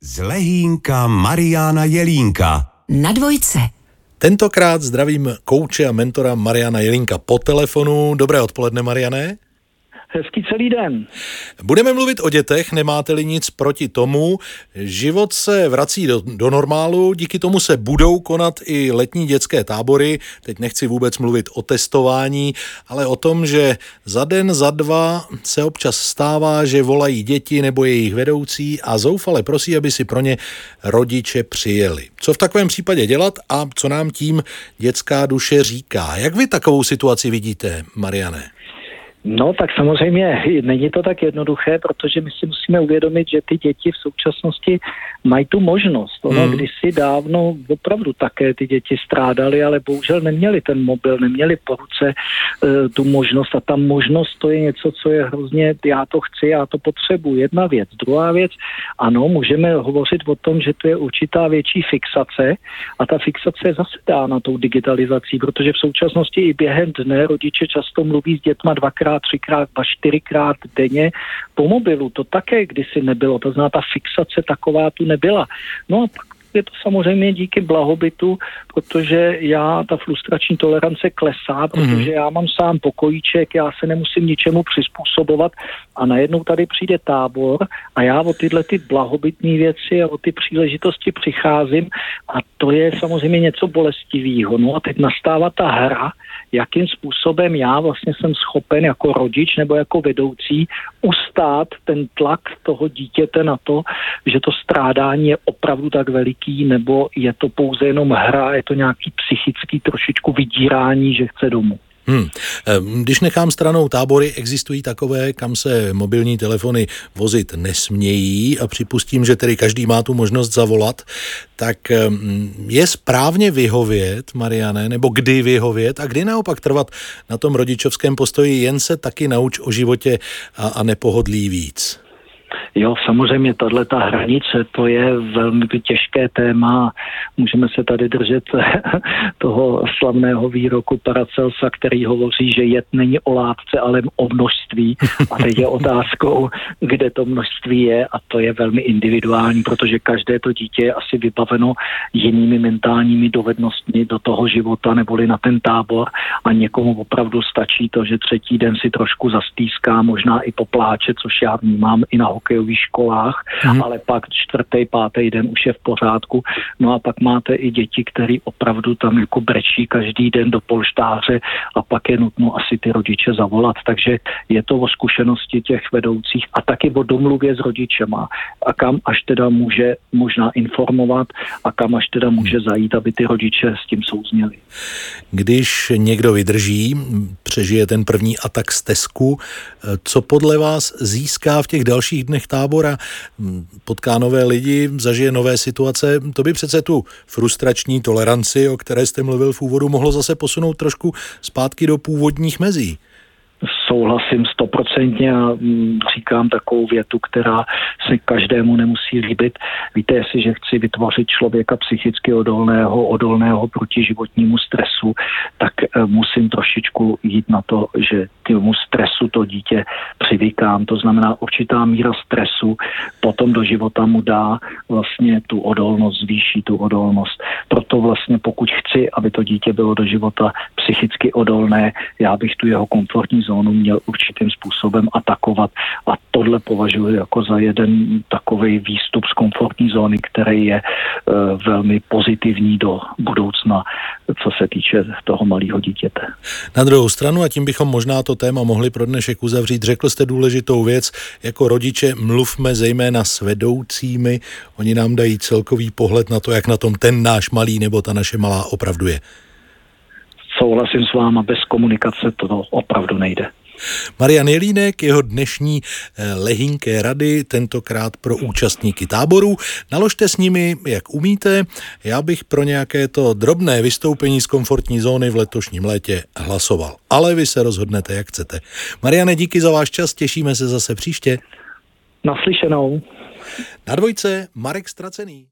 Z Lehínka Mariana Jelínka. Na dvojce. Tentokrát zdravím kouče a mentora Mariana Jelínka po telefonu. Dobré odpoledne, Mariane. Hezký celý den. Budeme mluvit o dětech, nemáte-li nic proti tomu. Život se vrací do normálu, díky tomu se budou konat i letní dětské tábory. Teď nechci vůbec mluvit o testování, ale o tom, že za den, za dva se občas stává, že volají děti nebo jejich vedoucí a zoufale prosí, aby si pro ně rodiče přijeli. Co v takovém případě dělat a co nám tím dětská duše říká? Jak vy takovou situaci vidíte, Mariane? No tak samozřejmě není to tak jednoduché, protože my si musíme uvědomit, že ty děti v současnosti mají tu možnost. Kdysi dávno opravdu také ty děti strádaly, ale bohužel neměli ten mobil, neměli po ruce tu možnost a ta možnost to je něco, co je hrozně, já to chci, já to potřebuji. Jedna věc. Druhá věc, ano, můžeme hovořit o tom, že to je určitá větší fixace a ta fixace je zase dána tou digitalizací, protože v současnosti i během dne rodiče často mluví s dětma dvakrát, třikrát, čtyřikrát denně po mobilu. To také kdysi nebylo. To znamená, ta fixace taková tu nebyla. No a pak je to samozřejmě díky blahobytu, protože ta frustrační tolerance klesá, protože já mám sám pokojíček, já se nemusím ničemu přizpůsobovat a najednou tady přijde tábor a já o tyhle ty blahobytné věci a o ty příležitosti přicházím a to je samozřejmě něco bolestivého. No a teď nastává ta hra, jakým způsobem já vlastně jsem schopen jako rodič nebo jako vedoucí ustát ten tlak toho dítěte na to, že to strádání je opravdu tak veliký, nebo je to pouze jenom hra, je to nějaký psychický trošičku vydírání, že chce domů. Když nechám stranou tábory, existují takové, kam se mobilní telefony vozit nesmějí a připustím, že tedy každý má tu možnost zavolat, tak je správně vyhovět, Mariane, nebo kdy vyhovět a kdy naopak trvat na tom rodičovském postoji, jen se taky nauč o životě a nepohodlí víc? Jo, samozřejmě tato hranice, to je velmi těžké téma. Můžeme se tady držet toho slavného výroku Paracelsa, který hovoří, že jed není o látce, ale o množství. A teď je otázkou, kde to množství je a to je velmi individuální, protože každé to dítě je asi vybaveno jinými mentálními dovednostmi do toho života neboli na ten tábor a někomu opravdu stačí to, že třetí den si trošku zastýská, možná i popláče, což já vnímám i na hokejových školách, ale pak čtvrtý, pátý den už je v pořádku. No a pak máte i děti, které opravdu tam jako brečí každý den do polštáře a pak je nutno asi ty rodiče zavolat. Takže je to o zkušenosti těch vedoucích a taky o domluvě s rodičema a kam až teda může možná informovat a kam až teda může zajít, aby ty rodiče s tím souzněli. Když někdo vydrží, přežije ten první atak stesku, co podle vás získá v těch dalších dnech tábora, potká nové lidi, zažije nové situace, to by přece tu frustrační toleranci, o které jste mluvil v úvodu, mohlo zase posunout trošku zpátky do původních mezí. Souhlasím 100% a říkám takovou větu, která se každému nemusí líbit. Víte, jestliže chci vytvořit člověka psychicky odolného proti životnímu stresu, tak musím trošičku jít na to, že tomu stresu to dítě přivykám. To znamená určitá míra stresu potom do života mu dá vlastně tu odolnost, zvýší tu odolnost. Proto vlastně pokud chci, aby to dítě bylo do života psychicky odolné, já bych tu jeho komfortní zónu měl určitým způsobem atakovat a tohle považuji jako za jeden takovej výstup z komfortní zóny, který je velmi pozitivní do budoucna, co se týče toho malého dítěte. Na druhou stranu, a tím bychom možná to téma mohli pro dnešek uzavřít, řekl jste důležitou věc, jako rodiče mluvme zejména s vedoucími, oni nám dají celkový pohled na to, jak na tom ten náš malý nebo ta naše malá opravdu je. Souhlasím s váma, bez komunikace to opravdu nejde. Marian Jelínek, jeho dnešní lehínké rady, tentokrát pro účastníky táborů. Naložte s nimi, jak umíte. Já bych pro nějaké to drobné vystoupení z komfortní zóny v letošním létě hlasoval. Ale vy se rozhodnete, jak chcete. Mariane, díky za váš čas, těšíme se zase příště. Naslyšenou. Na dvojce Marek Stracený.